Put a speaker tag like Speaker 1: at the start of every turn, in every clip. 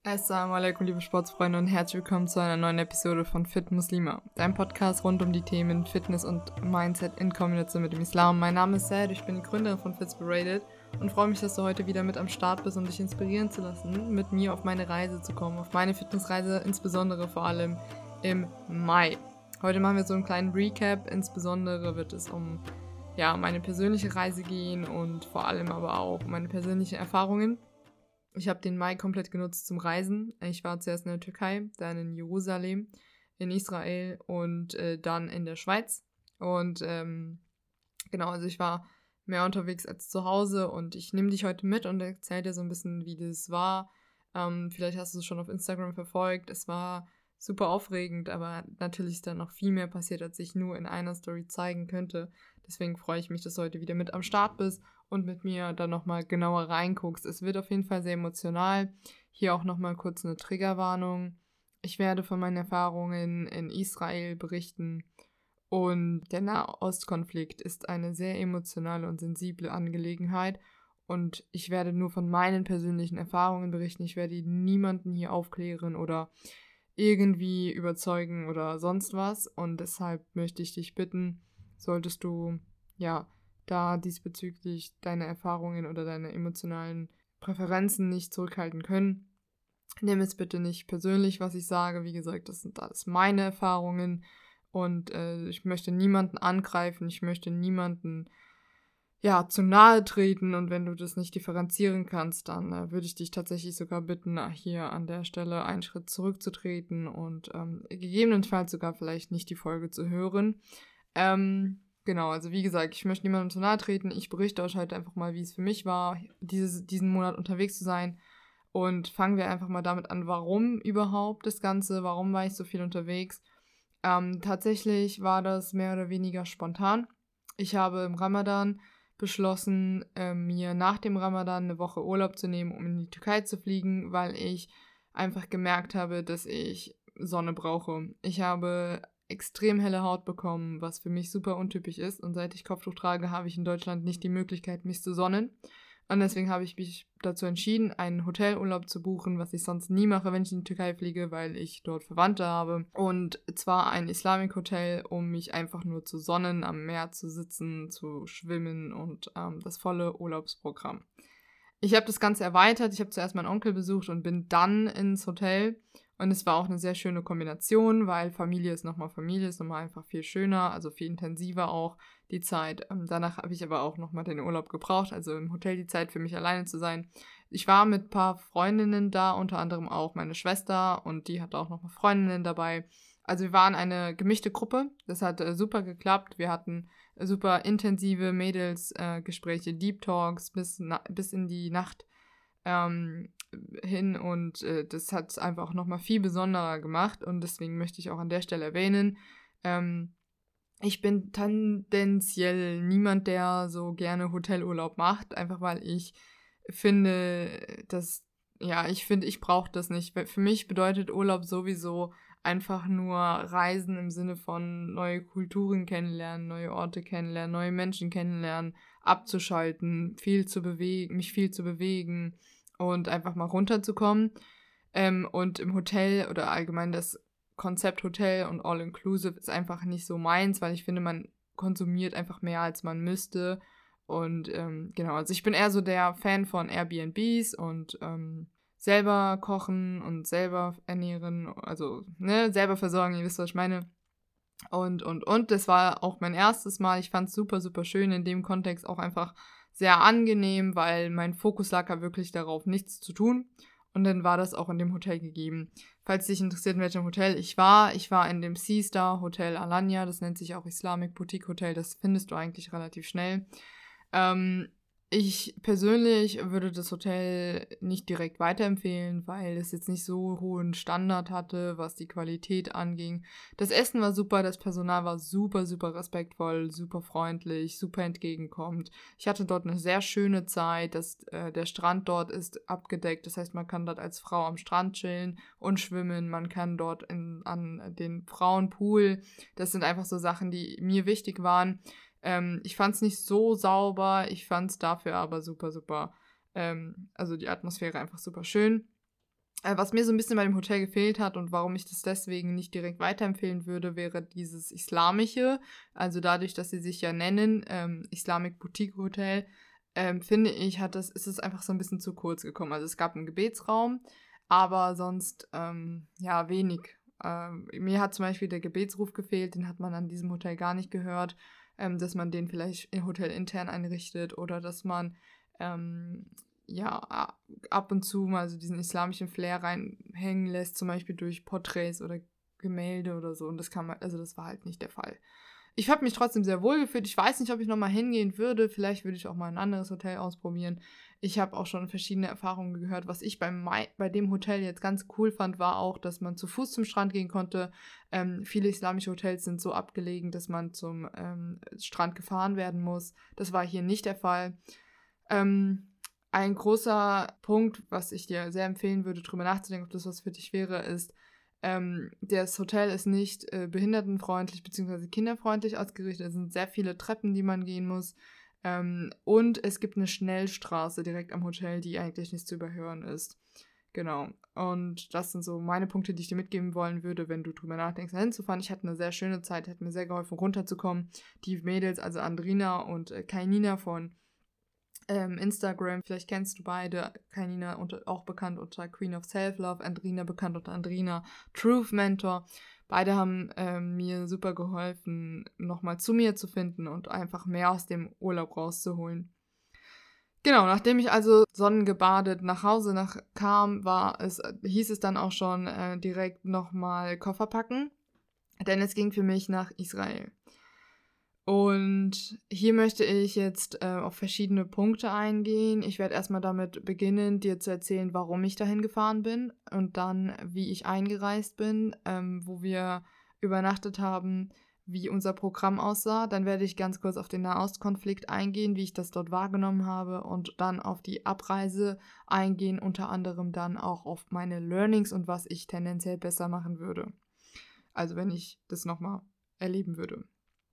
Speaker 1: Assalamu alaikum, liebe Sportsfreunde, und herzlich willkommen zu einer neuen Episode von Fit Muslima, deinem Podcast rund um die Themen Fitness und Mindset in Kombination mit dem Islam. Mein Name ist Sad, ich bin die Gründerin von Fitspirated und freue mich, dass du heute wieder mit am Start bist, um dich inspirieren zu lassen, mit mir auf meine Reise zu kommen, auf meine Fitnessreise, insbesondere vor allem im Mai. Heute machen wir so einen kleinen Recap, insbesondere wird es um meine persönliche Reise gehen und vor allem aber auch um meine persönlichen Erfahrungen. Ich habe den Mai komplett genutzt zum Reisen. Ich war zuerst in der Türkei, dann in Jerusalem, in Israel und dann in der Schweiz. Und also ich war mehr unterwegs als zu Hause und ich nehme dich heute mit und erzähle dir so ein bisschen, wie das war. Vielleicht hast du es schon auf Instagram verfolgt. Es war super aufregend, aber natürlich ist da noch viel mehr passiert, als ich nur in einer Story zeigen könnte. Deswegen freue ich mich, dass du heute wieder mit am Start bist und mit mir dann nochmal genauer reinguckst. Es wird auf jeden Fall sehr emotional. Hier auch nochmal kurz eine Triggerwarnung. Ich werde von meinen Erfahrungen in Israel berichten. Und der Nahostkonflikt ist eine sehr emotionale und sensible Angelegenheit. Und ich werde nur von meinen persönlichen Erfahrungen berichten. Ich werde niemanden hier aufklären oder irgendwie überzeugen oder sonst was. Und deshalb möchte ich dich bitten, solltest du da diesbezüglich deine Erfahrungen oder deine emotionalen Präferenzen nicht zurückhalten können, nimm es bitte nicht persönlich, was ich sage. Wie gesagt, das sind alles meine Erfahrungen und ich möchte niemanden angreifen, ich möchte niemanden zu nahe treten, und wenn du das nicht differenzieren kannst, dann würde ich dich tatsächlich sogar bitten, hier an der Stelle einen Schritt zurückzutreten und gegebenenfalls sogar vielleicht nicht die Folge zu hören. Genau, also wie gesagt, ich möchte niemandem zu nahe treten. Ich berichte euch heute einfach mal, wie es für mich war, diesen Monat unterwegs zu sein. Und fangen wir einfach mal damit an, warum überhaupt das Ganze, warum war ich so viel unterwegs. Tatsächlich war das mehr oder weniger spontan. Ich habe im Ramadan beschlossen, mir nach dem Ramadan eine Woche Urlaub zu nehmen, um in die Türkei zu fliegen, weil ich einfach gemerkt habe, dass ich Sonne brauche. Ich habe extrem helle Haut bekommen, was für mich super untypisch ist, und seit ich Kopftuch trage, habe ich in Deutschland nicht die Möglichkeit, mich zu sonnen. Und deswegen habe ich mich dazu entschieden, einen Hotelurlaub zu buchen, was ich sonst nie mache, wenn ich in die Türkei fliege, weil ich dort Verwandte habe. Und zwar ein Islamic Hotel, um mich einfach nur zu sonnen, am Meer zu sitzen, zu schwimmen und das volle Urlaubsprogramm. Ich habe das Ganze erweitert. Ich habe zuerst meinen Onkel besucht und bin dann ins Hotel. Und es war auch eine sehr schöne Kombination, weil Familie ist nochmal einfach viel schöner, also viel intensiver auch die Zeit. Danach habe ich aber auch nochmal den Urlaub gebraucht, also im Hotel die Zeit für mich alleine zu sein. Ich war mit ein paar Freundinnen da, unter anderem auch meine Schwester, und die hatte auch nochmal Freundinnen dabei. Also wir waren eine gemischte Gruppe. Das hat super geklappt. Wir hatten super intensive Mädelsgespräche, Deep Talks bis in die Nacht hin, und das hat es einfach nochmal viel besonderer gemacht, und deswegen möchte ich auch an der Stelle erwähnen, ich bin tendenziell niemand, der so gerne Hotelurlaub macht, einfach weil ich finde, ich brauche das nicht. Für mich bedeutet Urlaub sowieso einfach nur Reisen im Sinne von neue Kulturen kennenlernen, neue Orte kennenlernen, neue Menschen kennenlernen, abzuschalten, mich viel zu bewegen und einfach mal runterzukommen. Und im Hotel oder allgemein das Konzept Hotel und All-Inclusive ist einfach nicht so meins, weil ich finde, man konsumiert einfach mehr, als man müsste. Und genau, also ich bin eher so der Fan von Airbnbs und selber kochen und selber ernähren, also selber versorgen, ihr wisst, was ich meine. Und. Das war auch mein erstes Mal. Ich fand es super, super schön, in dem Kontext auch einfach sehr angenehm, weil mein Fokus lag ja wirklich darauf, nichts zu tun. Und dann war das auch in dem Hotel gegeben. Falls dich interessiert, in welchem Hotel ich war in dem Sea-Star Hotel Alanya, das nennt sich auch Islamic Boutique Hotel, das findest du eigentlich relativ schnell. Ich persönlich würde das Hotel nicht direkt weiterempfehlen, weil es jetzt nicht so hohen Standard hatte, was die Qualität anging. Das Essen war super, das Personal war super, super respektvoll, super freundlich, super entgegenkommend. Ich hatte dort eine sehr schöne Zeit. Der Strand dort ist abgedeckt, das heißt, man kann dort als Frau am Strand chillen und schwimmen. Man kann dort an den Frauenpool. Das sind einfach so Sachen, die mir wichtig waren. Ich fand es nicht so sauber, ich fand es dafür aber super, super, also die Atmosphäre einfach super schön. Was mir so ein bisschen bei dem Hotel gefehlt hat und warum ich das deswegen nicht direkt weiterempfehlen würde, wäre dieses Islamische. Also dadurch, dass sie sich ja nennen, Islamic Boutique Hotel, finde ich, ist es einfach so ein bisschen zu kurz gekommen. Also es gab einen Gebetsraum, aber sonst, wenig. Mir hat zum Beispiel der Gebetsruf gefehlt, den hat man an diesem Hotel gar nicht gehört, dass man den vielleicht im Hotel intern einrichtet oder dass man, ab und zu mal so diesen islamischen Flair reinhängen lässt, zum Beispiel durch Porträts oder Gemälde oder so. Und das das war halt nicht der Fall. Ich habe mich trotzdem sehr wohl gefühlt. Ich weiß nicht, ob ich nochmal hingehen würde. Vielleicht würde ich auch mal ein anderes Hotel ausprobieren. Ich habe auch schon verschiedene Erfahrungen gehört. Was ich bei dem Hotel jetzt ganz cool fand, war auch, dass man zu Fuß zum Strand gehen konnte. Viele islamische Hotels sind so abgelegen, dass man zum Strand gefahren werden muss. Das war hier nicht der Fall. Ein großer Punkt, was ich dir sehr empfehlen würde, drüber nachzudenken, ob das was für dich wäre, ist, das Hotel ist nicht behindertenfreundlich bzw. kinderfreundlich ausgerichtet. Es sind sehr viele Treppen, die man gehen muss. Und es gibt eine Schnellstraße direkt am Hotel, die eigentlich nicht zu überhören ist. Genau. Und das sind so meine Punkte, die ich dir mitgeben wollen würde, wenn du drüber nachdenkst, dahin zu fahren. Ich hatte eine sehr schöne Zeit, hat mir sehr geholfen, runterzukommen. Die Mädels, also Andrina und Kainina von Instagram, vielleicht kennst du beide, Kainina auch bekannt unter Queen of Self-Love, Andrina bekannt unter Andrina Truth Mentor. Beide haben mir super geholfen, nochmal zu mir zu finden und einfach mehr aus dem Urlaub rauszuholen. Genau, nachdem ich also sonnengebadet nach Hause kam, hieß es dann auch schon direkt nochmal Koffer packen, denn es ging für mich nach Israel. Und hier möchte ich jetzt auf verschiedene Punkte eingehen. Ich werde erstmal damit beginnen, dir zu erzählen, warum ich dahin gefahren bin und dann, wie ich eingereist bin, wo wir übernachtet haben, wie unser Programm aussah. Dann werde ich ganz kurz auf den Nahostkonflikt eingehen, wie ich das dort wahrgenommen habe und dann auf die Abreise eingehen, unter anderem dann auch auf meine Learnings und was ich tendenziell besser machen würde. Also wenn ich das nochmal erleben würde.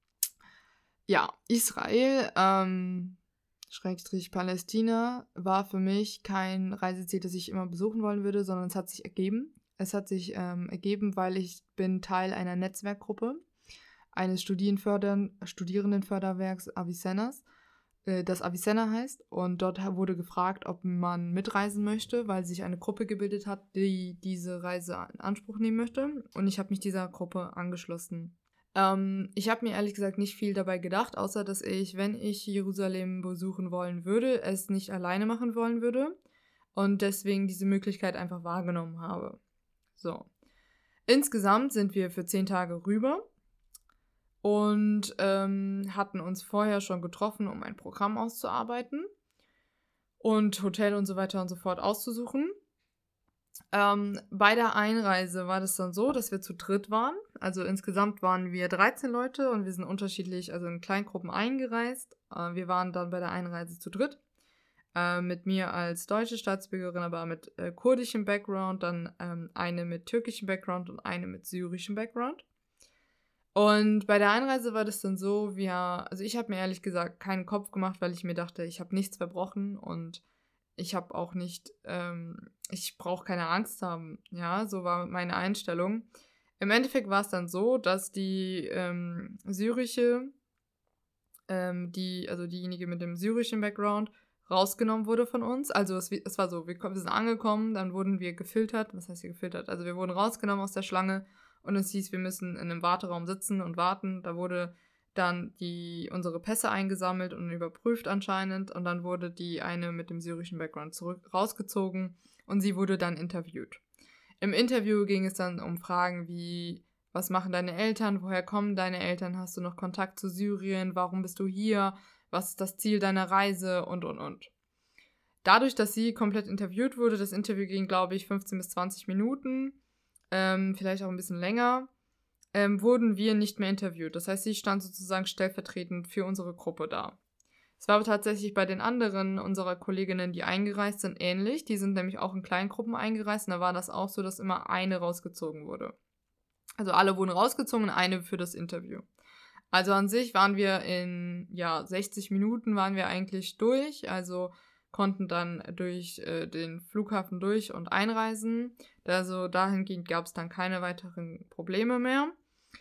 Speaker 1: Ja, Israel, Schrägstrich Palästina, war für mich kein Reiseziel, das ich immer besuchen wollen würde, sondern es hat sich ergeben. Es hat sich ergeben, weil ich bin Teil einer Netzwerkgruppe eines Studierendenförderwerks Avicennas, das Avicenna heißt. Und dort wurde gefragt, ob man mitreisen möchte, weil sich eine Gruppe gebildet hat, die diese Reise in Anspruch nehmen möchte. Und ich habe mich dieser Gruppe angeschlossen. Ich habe mir ehrlich gesagt nicht viel dabei gedacht, außer dass ich, wenn ich Jerusalem besuchen wollen würde, es nicht alleine machen wollen würde und deswegen diese Möglichkeit einfach wahrgenommen habe. So. Insgesamt sind wir für 10 Tage rüber und hatten uns vorher schon getroffen, um ein Programm auszuarbeiten und Hotel und so weiter und so fort auszusuchen. Bei der Einreise war das dann so, dass wir zu dritt waren. Also insgesamt waren wir 13 Leute und wir sind unterschiedlich, also in Kleingruppen eingereist. Wir waren dann bei der Einreise zu dritt. Mit mir als deutsche Staatsbürgerin, aber mit kurdischem Background, dann eine mit türkischem Background und eine mit syrischem Background. Und bei der Einreise war das dann so, also ich habe mir ehrlich gesagt keinen Kopf gemacht, weil ich mir dachte, ich habe nichts verbrochen und ich habe auch nicht, ich brauche keine Angst haben. Ja, so war meine Einstellung. Im Endeffekt war es dann so, dass die syrische, diejenige mit dem syrischen Background rausgenommen wurde von uns. Also es war so, wir sind angekommen, dann wurden wir gefiltert. Was heißt hier gefiltert? Also wir wurden rausgenommen aus der Schlange und es hieß, wir müssen in einem Warteraum sitzen und warten. Da wurde dann unsere Pässe eingesammelt und überprüft anscheinend und dann wurde die eine mit dem syrischen Background rausgezogen und sie wurde dann interviewt. Im Interview ging es dann um Fragen wie, was machen deine Eltern, woher kommen deine Eltern, hast du noch Kontakt zu Syrien, warum bist du hier, was ist das Ziel deiner Reise und. Dadurch, dass sie komplett interviewt wurde, das Interview ging, glaube ich, 15 bis 20 Minuten, vielleicht auch ein bisschen länger, wurden wir nicht mehr interviewt. Das heißt, sie stand sozusagen stellvertretend für unsere Gruppe da. Es war aber tatsächlich bei den anderen unserer Kolleginnen, die eingereist sind, ähnlich. Die sind nämlich auch in Kleingruppen eingereist und da war das auch so, dass immer eine rausgezogen wurde. Also alle wurden rausgezogen, eine für das Interview. Also an sich waren wir in 60 Minuten waren wir eigentlich durch. Also konnten dann durch den Flughafen durch und einreisen. Also dahingehend gab es dann keine weiteren Probleme mehr.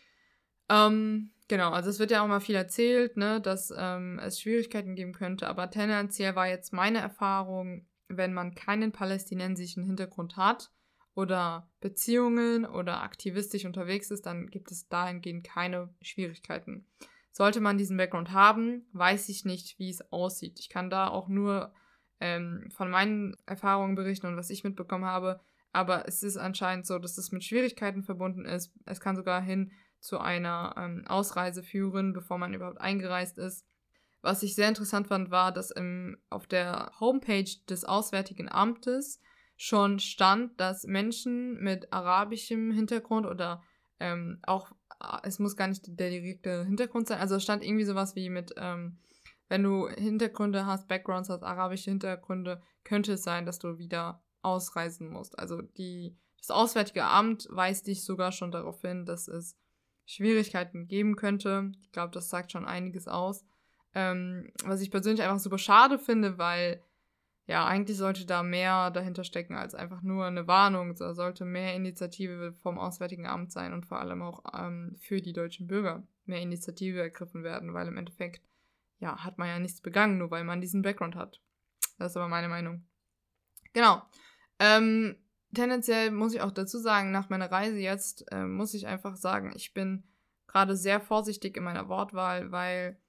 Speaker 1: Genau, also es wird ja auch mal viel erzählt, ne, dass es Schwierigkeiten geben könnte, aber tendenziell war jetzt meine Erfahrung, wenn man keinen palästinensischen Hintergrund hat oder Beziehungen oder aktivistisch unterwegs ist, dann gibt es dahingehend keine Schwierigkeiten. Sollte man diesen Background haben, weiß ich nicht, wie es aussieht. Ich kann da auch nur von meinen Erfahrungen berichten und was ich mitbekommen habe, aber es ist anscheinend so, dass es mit Schwierigkeiten verbunden ist. Es kann sogar hin zu einer Ausreise führen, bevor man überhaupt eingereist ist. Was ich sehr interessant fand, war, dass auf der Homepage des Auswärtigen Amtes schon stand, dass Menschen mit arabischem Hintergrund oder auch, es muss gar nicht der direkte Hintergrund sein, also es stand irgendwie sowas wie mit, wenn du Hintergründe hast, Backgrounds hast, arabische Hintergründe, könnte es sein, dass du wieder ausreisen musst. Also das Auswärtige Amt weist dich sogar schon darauf hin, dass es Schwierigkeiten geben könnte. Ich glaube, das sagt schon einiges aus. Was ich persönlich einfach super schade finde, weil ja, eigentlich sollte da mehr dahinter stecken als einfach nur eine Warnung. Da sollte mehr Initiative vom Auswärtigen Amt sein und vor allem auch für die deutschen Bürger mehr Initiative ergriffen werden, weil im Endeffekt ja, hat man ja nichts begangen, nur weil man diesen Background hat. Das ist aber meine Meinung. Genau. Tendenziell muss ich auch dazu sagen, nach meiner Reise jetzt muss ich einfach sagen, ich bin gerade sehr vorsichtig in meiner Wortwahl, weil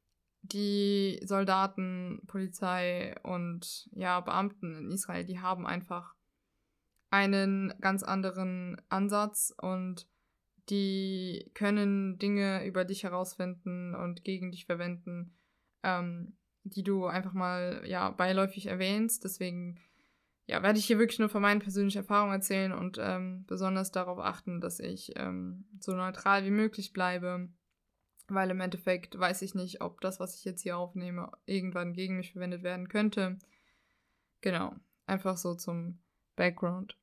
Speaker 1: die Soldaten, Polizei und ja, Beamten in Israel, die haben einfach einen ganz anderen Ansatz und die können Dinge über dich herausfinden und gegen dich verwenden, die du einfach mal ja beiläufig erwähnst. Deswegen ja, werde ich hier wirklich nur von meinen persönlichen Erfahrungen erzählen und besonders darauf achten, dass ich so neutral wie möglich bleibe, weil im Endeffekt weiß ich nicht, ob das, was ich jetzt hier aufnehme, irgendwann gegen mich verwendet werden könnte. Genau, einfach so zum Background.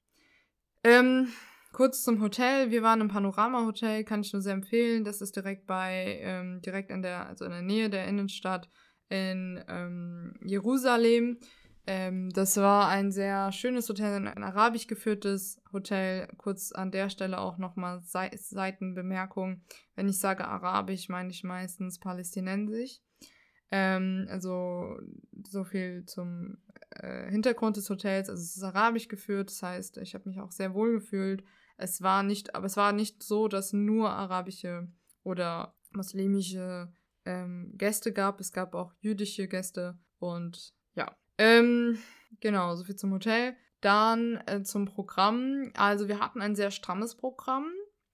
Speaker 1: Kurz zum Hotel. Wir waren im Panorama-Hotel, kann ich nur sehr empfehlen. Das ist direkt direkt in der Nähe der Innenstadt in Jerusalem. Das war ein sehr schönes Hotel, ein arabisch geführtes Hotel. Kurz an der Stelle auch nochmal Seitenbemerkung. Wenn ich sage arabisch, meine ich meistens palästinensisch. Also so viel zum Hintergrund des Hotels. Also es ist arabisch geführt, das heißt, ich habe mich auch sehr wohl gefühlt. Es war nicht so, dass nur arabische oder muslimische Gäste gab. Es gab auch jüdische Gäste und ja. Genau, soviel zum Hotel. Dann zum Programm. Also wir hatten ein sehr strammes Programm.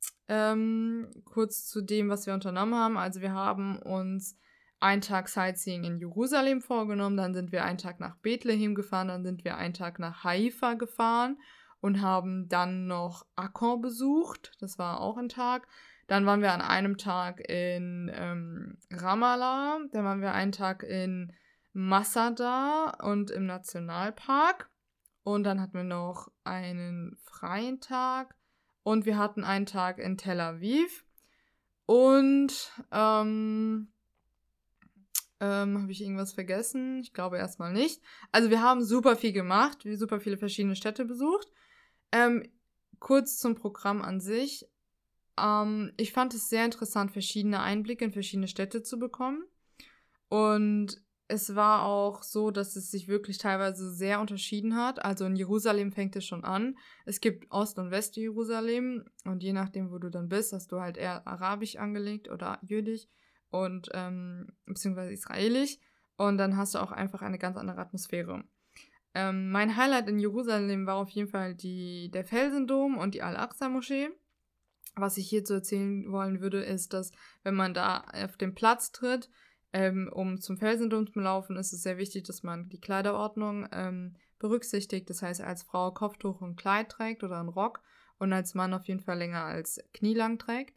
Speaker 1: Kurz zu dem, was wir unternommen haben. Also wir haben uns einen Tag Sightseeing in Jerusalem vorgenommen, dann sind wir einen Tag nach Bethlehem gefahren, dann sind wir einen Tag nach Haifa gefahren und haben dann noch Akkon besucht. Das war auch ein Tag. Dann waren wir an einem Tag in Ramallah, dann waren wir einen Tag in Masada und im Nationalpark. Und dann hatten wir noch einen freien Tag. Und wir hatten einen Tag in Tel Aviv. Und, habe ich irgendwas vergessen? Ich glaube erstmal nicht. Also wir haben super viel gemacht, super viele verschiedene Städte besucht. Kurz zum Programm an sich. Ich fand es sehr interessant, verschiedene Einblicke in verschiedene Städte zu bekommen. Und es war auch so, dass es sich wirklich teilweise sehr unterschieden hat. Also in Jerusalem fängt es schon an. Es gibt Ost- und West-Jerusalem. Und je nachdem, wo du dann bist, hast du halt eher arabisch angelegt oder jüdisch und beziehungsweise israelisch. Und dann hast du auch einfach eine ganz andere Atmosphäre. Mein Highlight in Jerusalem war auf jeden Fall der Felsendom und die Al-Aqsa-Moschee. Was ich hierzu erzählen wollen würde, ist, dass wenn man da auf den Platz tritt, um zum Felsendom zu laufen, ist es sehr wichtig, dass man die Kleiderordnung berücksichtigt. Das heißt, als Frau Kopftuch und Kleid trägt oder einen Rock und als Mann auf jeden Fall länger als knielang trägt.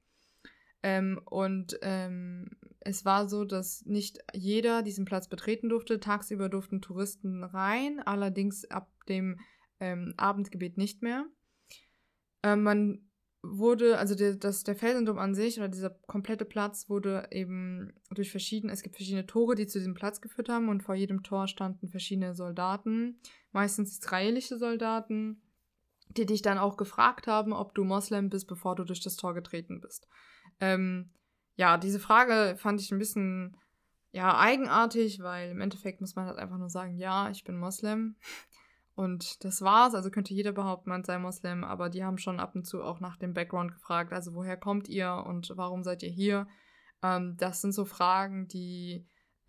Speaker 1: Es war so, dass nicht jeder diesen Platz betreten durfte. Tagsüber durften Touristen rein, allerdings ab dem Abendgebet nicht mehr. Man der Felsenturm an sich oder dieser komplette Platz wurde eben es gibt verschiedene Tore, die zu diesem Platz geführt haben und vor jedem Tor standen verschiedene Soldaten, meistens israelische Soldaten, die dich dann auch gefragt haben, ob du Moslem bist, bevor du durch das Tor getreten bist. Diese Frage fand ich ein bisschen, eigenartig, weil im Endeffekt muss man halt einfach nur sagen, ja, ich bin Moslem. Und das war's, also könnte jeder behaupten, man sei Moslem, aber die haben schon ab und zu auch nach dem Background gefragt, also woher kommt ihr und warum seid ihr hier? Das sind so Fragen, die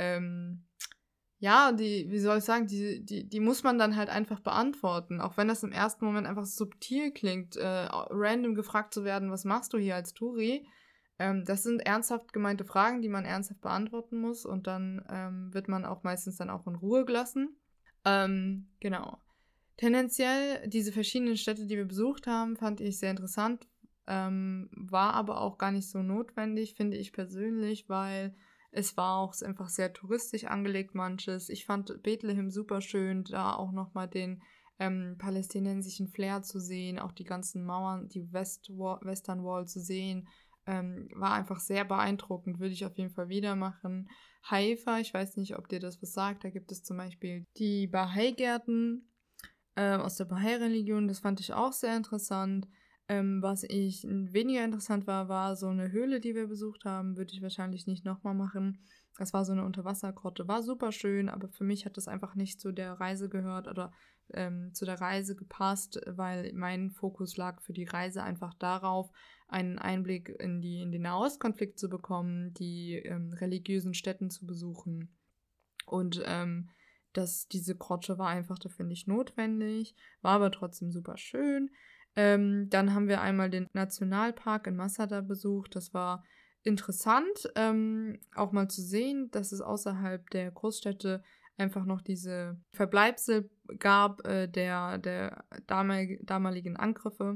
Speaker 1: wie soll ich sagen, die muss man dann halt einfach beantworten, auch wenn das im ersten Moment einfach subtil klingt, random gefragt zu werden, was machst du hier als Touri? Das sind ernsthaft gemeinte Fragen, die man ernsthaft beantworten muss und dann wird man auch meistens dann auch in Ruhe gelassen. Genau. Tendenziell, diese verschiedenen Städte, die wir besucht haben, fand ich sehr interessant, war aber auch gar nicht so notwendig, finde ich persönlich, weil es war auch einfach sehr touristisch angelegt manches. Ich fand Bethlehem super schön, da auch nochmal den palästinensischen Flair zu sehen, auch die ganzen Mauern, die Western Wall zu sehen, war einfach sehr beeindruckend, würde ich auf jeden Fall wieder machen. Haifa, ich weiß nicht, ob dir das was sagt, da gibt es zum Beispiel die Bahai-Gärten aus der Bahai-Religion, das fand ich auch sehr interessant. Was ich weniger interessant war so eine Höhle, die wir besucht haben, würde ich wahrscheinlich nicht nochmal machen. Das war so eine Unterwassergrotte, war super schön, aber für mich hat das einfach nicht zu der Reise gehört oder zu der Reise gepasst, weil mein Fokus lag für die Reise einfach darauf, einen Einblick in den Nahostkonflikt zu bekommen, die religiösen Stätten zu besuchen. Und diese Grotte war einfach dafür nicht notwendig, war aber trotzdem super schön. Dann haben wir einmal den Nationalpark in Masada besucht. Das war interessant, auch mal zu sehen, dass es außerhalb der Großstädte einfach noch diese Verbleibsel gab der damaligen Angriffe.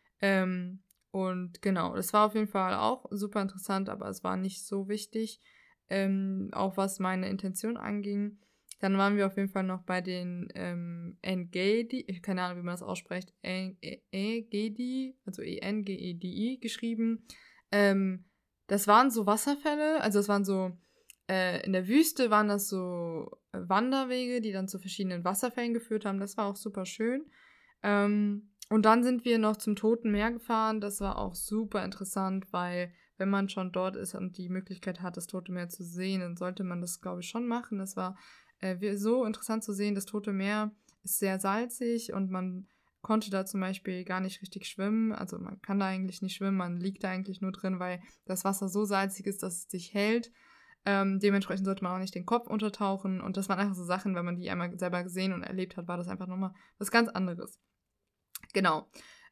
Speaker 1: Und genau, das war auf jeden Fall auch super interessant, aber es war nicht so wichtig, auch was meine Intention anging. Dann waren wir auf jeden Fall noch bei den Engedi, keine Ahnung, wie man das ausspricht, Engedi, also Engedi geschrieben. Das waren so Wasserfälle, also es waren so, in der Wüste waren das so Wanderwege, die dann zu verschiedenen Wasserfällen geführt haben. Das war auch super schön. Und dann sind wir noch zum Toten Meer gefahren. Das war auch super interessant, weil wenn man schon dort ist und die Möglichkeit hat, das Tote Meer zu sehen, dann sollte man das, glaube ich, schon machen. Das war so interessant zu sehen. Das Tote Meer ist sehr salzig und man konnte da zum Beispiel gar nicht richtig schwimmen. Also man kann da eigentlich nicht schwimmen, man liegt da eigentlich nur drin, weil das Wasser so salzig ist, dass es sich hält. Dementsprechend sollte man auch nicht den Kopf untertauchen. Und das waren einfach so Sachen, wenn man die einmal selber gesehen und erlebt hat, war das einfach nochmal was ganz anderes. Genau.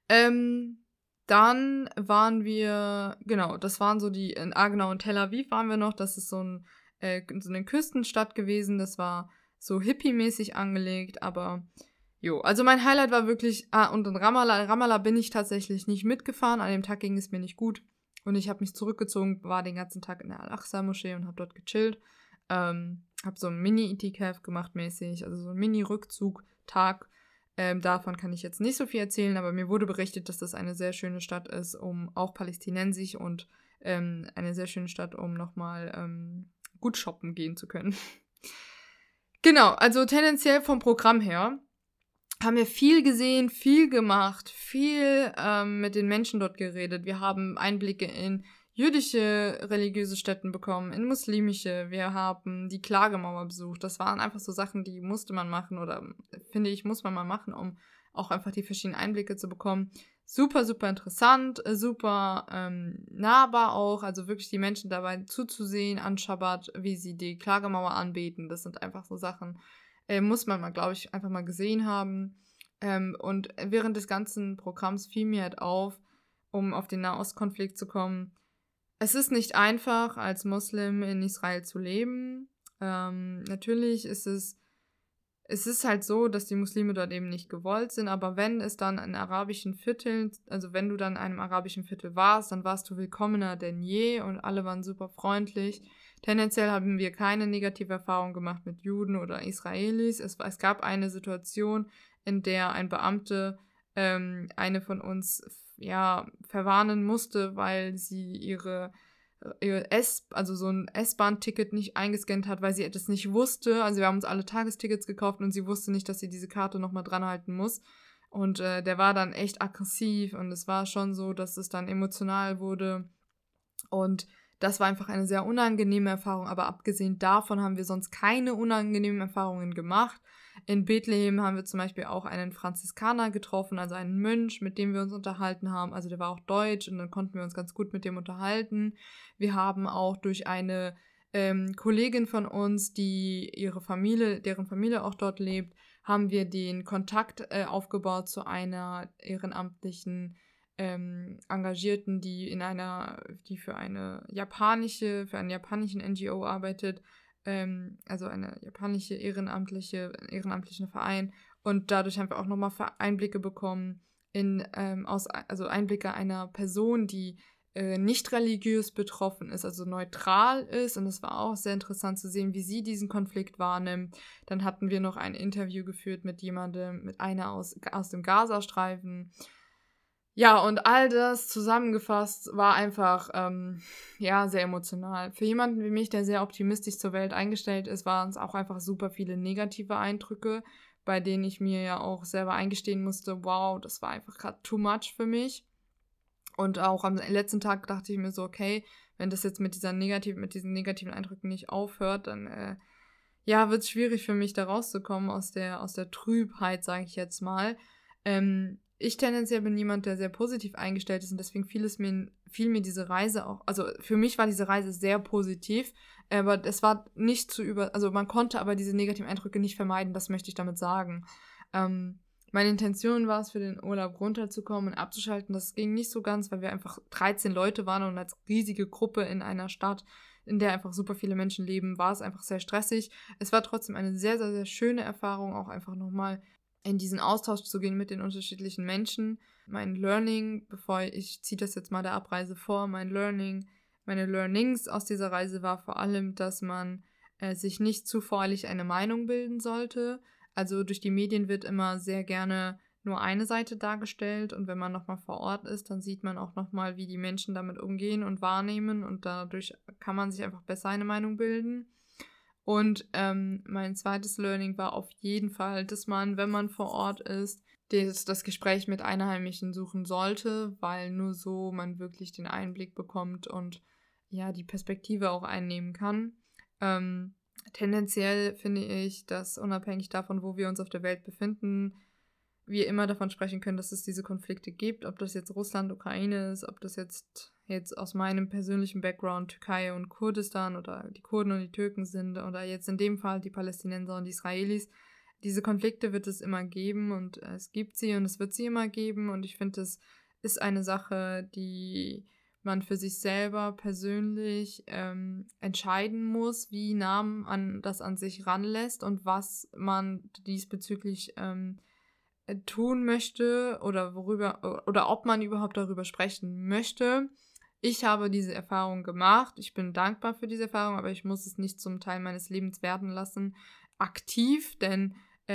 Speaker 1: Dann waren wir, genau, das waren so genau, in Tel Aviv waren wir noch, das ist so eine Küstenstadt gewesen, das war so hippie-mäßig angelegt, aber also mein Highlight war wirklich, und in Ramallah bin ich tatsächlich nicht mitgefahren, an dem Tag ging es mir nicht gut und ich habe mich zurückgezogen, war den ganzen Tag in der Al-Aqsa-Moschee und habe dort gechillt, habe so ein Mini-Itikaf gemacht mäßig, also so ein Mini-Rückzug-Tag. Davon kann ich jetzt nicht so viel erzählen, aber mir wurde berichtet, dass das eine sehr schöne Stadt ist, auch palästinensisch und eine sehr schöne Stadt, um nochmal gut shoppen gehen zu können. Genau, also tendenziell vom Programm her haben wir viel gesehen, viel gemacht, viel mit den Menschen dort geredet. Wir haben Einblicke in jüdische religiöse Stätten bekommen, in muslimische. Wir haben die Klagemauer besucht. Das waren einfach so Sachen, die musste man machen oder finde ich, muss man mal machen, um auch einfach die verschiedenen Einblicke zu bekommen. Super, super interessant, super nahbar auch, also wirklich die Menschen dabei zuzusehen an Schabbat, wie sie die Klagemauer anbeten. Das sind einfach so Sachen, muss man mal, glaube ich, einfach mal gesehen haben. Und während des ganzen Programms fiel mir halt auf, um auf den Nahostkonflikt zu kommen, es ist nicht einfach, als Muslim in Israel zu leben. Natürlich ist es ist halt so, dass die Muslime dort eben nicht gewollt sind, aber wenn es dann in arabischen Vierteln, also wenn du dann in einem arabischen Viertel warst, dann warst du willkommener denn je und alle waren super freundlich. Tendenziell haben wir keine negative Erfahrung gemacht mit Juden oder Israelis. Es gab eine Situation, in der ein Beamte eine von uns verwarnen musste, weil sie also so ein S-Bahn-Ticket nicht eingescannt hat, weil sie das nicht wusste. Also wir haben uns alle Tagestickets gekauft und sie wusste nicht, dass sie diese Karte nochmal dran halten muss. Und der war dann echt aggressiv und es war schon so, dass es dann emotional wurde. Und das war einfach eine sehr unangenehme Erfahrung, aber abgesehen davon haben wir sonst keine unangenehmen Erfahrungen gemacht. In Bethlehem haben wir zum Beispiel auch einen Franziskaner getroffen, also einen Mönch, mit dem wir uns unterhalten haben. Also der war auch deutsch und dann konnten wir uns ganz gut mit dem unterhalten. Wir haben auch durch eine Kollegin von uns, deren Familie auch dort lebt, haben wir den Kontakt aufgebaut zu einer ehrenamtlichen Engagierten, die für einen japanischen NGO arbeitet, also eine japanische ehrenamtlichen Verein, und dadurch haben wir auch nochmal Einblicke bekommen also Einblicke einer Person, die nicht religiös betroffen ist, also neutral ist, und es war auch sehr interessant zu sehen, wie sie diesen Konflikt wahrnimmt. Dann hatten wir noch ein Interview geführt mit einer aus dem Gazastreifen. Ja, und all das zusammengefasst war einfach, sehr emotional. Für jemanden wie mich, der sehr optimistisch zur Welt eingestellt ist, waren es auch einfach super viele negative Eindrücke, bei denen ich mir ja auch selber eingestehen musste, wow, das war einfach gerade too much für mich. Und auch am letzten Tag dachte ich mir so, okay, wenn das jetzt mit diesen negativen Eindrücken nicht aufhört, dann wird es schwierig für mich, da rauszukommen aus der Trübheit, sage ich jetzt mal. Ich tendenziell bin jemand, der sehr positiv eingestellt ist, und deswegen fiel mir diese Reise auch, also für mich war diese Reise sehr positiv, aber es war nicht also man konnte aber diese negativen Eindrücke nicht vermeiden, das möchte ich damit sagen. Meine Intention war es, für den Urlaub runterzukommen und abzuschalten. Das ging nicht so ganz, weil wir einfach 13 Leute waren und als riesige Gruppe in einer Stadt, in der einfach super viele Menschen leben, war es einfach sehr stressig. Es war trotzdem eine sehr, sehr, sehr schöne Erfahrung, auch einfach nochmal in diesen Austausch zu gehen mit den unterschiedlichen Menschen. Mein Learning, ich ziehe das jetzt mal der Abreise vor, meine Learnings aus dieser Reise war vor allem, dass man sich nicht zu voreilig eine Meinung bilden sollte. Also durch die Medien wird immer sehr gerne nur eine Seite dargestellt, und wenn man nochmal vor Ort ist, dann sieht man auch nochmal, wie die Menschen damit umgehen und wahrnehmen, und dadurch kann man sich einfach besser eine Meinung bilden. Und mein zweites Learning war auf jeden Fall, dass man, wenn man vor Ort ist, das Gespräch mit Einheimischen suchen sollte, weil nur so man wirklich den Einblick bekommt und die Perspektive auch einnehmen kann. Tendenziell finde ich, dass unabhängig davon, wo wir uns auf der Welt befinden, wir immer davon sprechen können, dass es diese Konflikte gibt, ob das jetzt Russland, Ukraine ist, ob das jetzt aus meinem persönlichen Background Türkei und Kurdistan oder die Kurden und die Türken sind oder jetzt in dem Fall die Palästinenser und die Israelis. Diese Konflikte wird es immer geben, und es gibt sie und es wird sie immer geben, und ich finde, es ist eine Sache, die man für sich selber persönlich entscheiden muss, wie nah man das an sich ranlässt und was man diesbezüglich tun möchte oder ob man überhaupt darüber sprechen möchte. Ich habe diese Erfahrung gemacht. Ich bin dankbar für diese Erfahrung, aber ich muss es nicht zum Teil meines Lebens werden lassen, aktiv, denn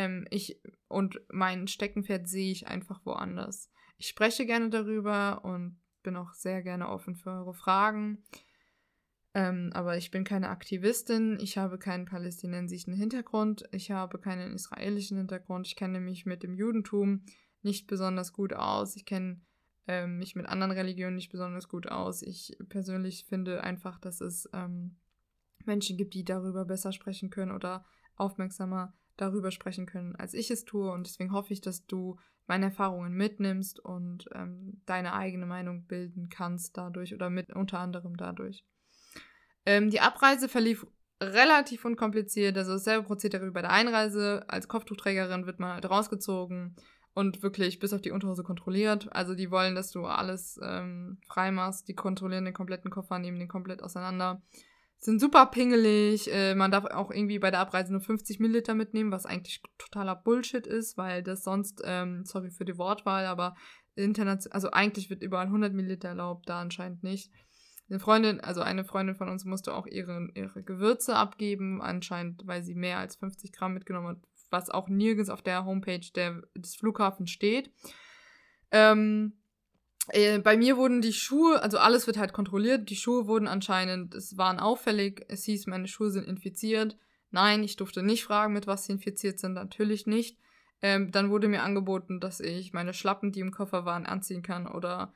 Speaker 1: mein Steckenpferd sehe ich einfach woanders. Ich spreche gerne darüber und bin auch sehr gerne offen für eure Fragen. Aber ich bin keine Aktivistin, ich habe keinen palästinensischen Hintergrund, ich habe keinen israelischen Hintergrund, ich kenne mich mit dem Judentum nicht besonders gut aus, ich kenne mich mit anderen Religionen nicht besonders gut aus. Ich persönlich finde einfach, dass es Menschen gibt, die darüber besser sprechen können oder aufmerksamer darüber sprechen können, als ich es tue, und deswegen hoffe ich, dass du meine Erfahrungen mitnimmst und deine eigene Meinung bilden kannst dadurch oder unter anderem dadurch. Die Abreise verlief relativ unkompliziert, also dasselbe Prozedere wie bei der Einreise. Als Kopftuchträgerin wird man halt rausgezogen und wirklich bis auf die Unterhose kontrolliert. Also die wollen, dass du alles frei machst. Die kontrollieren den kompletten Koffer, nehmen den komplett auseinander. Sind super pingelig. Man darf auch irgendwie bei der Abreise nur 50 Milliliter mitnehmen, was eigentlich totaler Bullshit ist, weil das sonst, sorry für die Wortwahl, aber also eigentlich wird überall 100 Milliliter erlaubt, da anscheinend nicht. Eine Freundin von uns musste auch ihre Gewürze abgeben, anscheinend, weil sie mehr als 50 Gramm mitgenommen hat, was auch nirgends auf der Homepage des Flughafens steht. Bei mir wurden die Schuhe, also alles wird halt kontrolliert, die Schuhe wurden anscheinend, es waren auffällig, es hieß, meine Schuhe sind infiziert. Nein, ich durfte nicht fragen, mit was sie infiziert sind, natürlich nicht. Dann wurde mir angeboten, dass ich meine Schlappen, die im Koffer waren, anziehen kann oder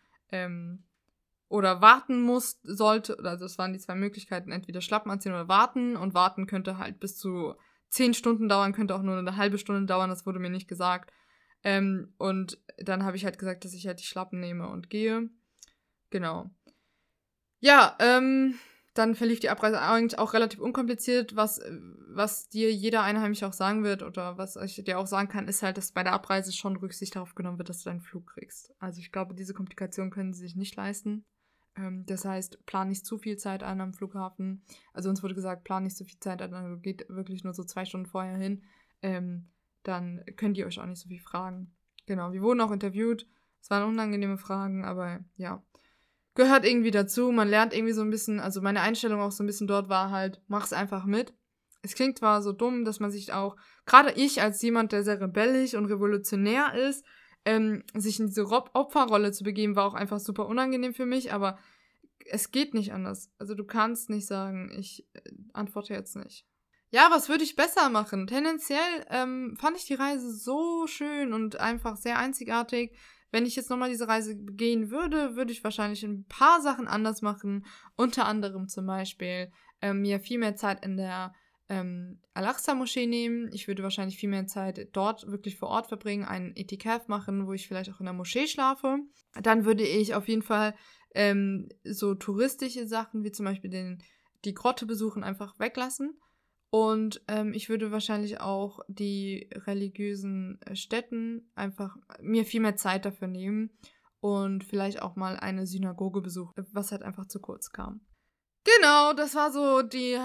Speaker 1: warten sollte. Also das waren die 2 Möglichkeiten, entweder Schlappen anziehen oder warten. Und warten könnte halt bis zu 10 Stunden dauern, könnte auch nur eine halbe Stunde dauern, das wurde mir nicht gesagt. Und dann habe ich halt gesagt, dass ich halt die Schlappen nehme und gehe. Genau. Ja, dann verlief die Abreise eigentlich auch relativ unkompliziert. Was dir jeder Einheimische auch sagen wird oder was ich dir auch sagen kann, ist halt, dass bei der Abreise schon Rücksicht darauf genommen wird, dass du deinen Flug kriegst. Also ich glaube, diese Komplikationen können sie sich nicht leisten. Das heißt, plan nicht zu viel Zeit an am Flughafen. Also uns wurde gesagt, plan nicht so viel Zeit an, also geht wirklich nur so 2 Stunden vorher hin. Dann könnt ihr euch auch nicht so viel fragen. Genau, wir wurden auch interviewt. Es waren unangenehme Fragen, aber ja, gehört irgendwie dazu. Man lernt irgendwie so ein bisschen, also meine Einstellung auch so ein bisschen dort war halt, mach's einfach mit. Es klingt zwar so dumm, dass man sich auch, gerade ich als jemand, der sehr rebellisch und revolutionär ist, sich in diese Opferrolle zu begeben, war auch einfach super unangenehm für mich, aber es geht nicht anders. Also du kannst nicht sagen, ich antworte jetzt nicht. Ja, was würde ich besser machen? Tendenziell fand ich die Reise so schön und einfach sehr einzigartig. Wenn ich jetzt nochmal diese Reise gehen würde, würde ich wahrscheinlich ein paar Sachen anders machen. Unter anderem zum Beispiel mir viel mehr Zeit in der Al-Aqsa-Moschee nehmen. Ich würde wahrscheinlich viel mehr Zeit dort wirklich vor Ort verbringen, einen Itikaf machen, wo ich vielleicht auch in der Moschee schlafe. Dann würde ich auf jeden Fall so touristische Sachen wie zum Beispiel die Grotte besuchen einfach weglassen. Und ich würde wahrscheinlich auch die religiösen Stätten einfach mir viel mehr Zeit dafür nehmen und vielleicht auch mal eine Synagoge besuchen, was halt einfach zu kurz kam. Genau, das war so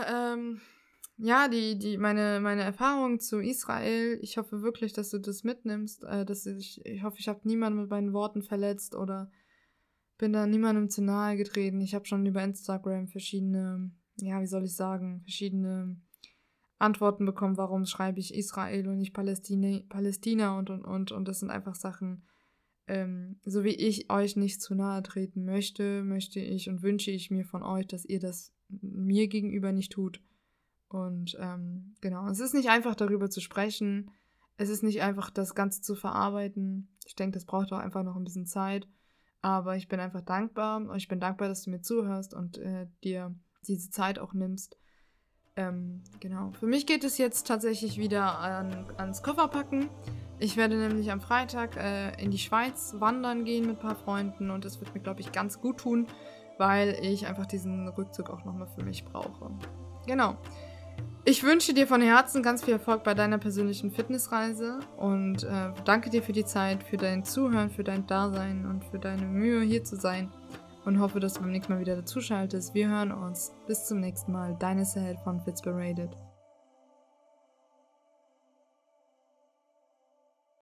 Speaker 1: meine Erfahrung zu Israel. Ich hoffe wirklich, dass du das mitnimmst. Ich hoffe, ich habe niemanden mit meinen Worten verletzt oder bin da niemandem zu nahe getreten. Ich habe schon über Instagram verschiedene Antworten bekommen, warum schreibe ich Israel und nicht Palästina und das sind einfach Sachen, so wie ich euch nicht zu nahe treten möchte ich und wünsche ich mir von euch, dass ihr das mir gegenüber nicht tut. Und genau, es ist nicht einfach darüber zu sprechen, es ist nicht einfach das Ganze zu verarbeiten. Ich denke, das braucht auch einfach noch ein bisschen Zeit, aber ich bin einfach dankbar und ich bin dankbar, dass du mir zuhörst und dir diese Zeit auch nimmst. Genau. Für mich geht es jetzt tatsächlich wieder ans Kofferpacken. Ich werde nämlich am Freitag in die Schweiz wandern gehen mit ein paar Freunden und das wird mir, glaube ich, ganz gut tun, weil ich einfach diesen Rückzug auch nochmal für mich brauche. Genau. Ich wünsche dir von Herzen ganz viel Erfolg bei deiner persönlichen Fitnessreise und danke dir für die Zeit, für dein Zuhören, für dein Dasein und für deine Mühe, hier zu sein. Und hoffe, dass du beim nächsten Mal wieder dazuschaltest. Wir hören uns. Bis zum nächsten Mal. Deine Sahel von Fitspirated.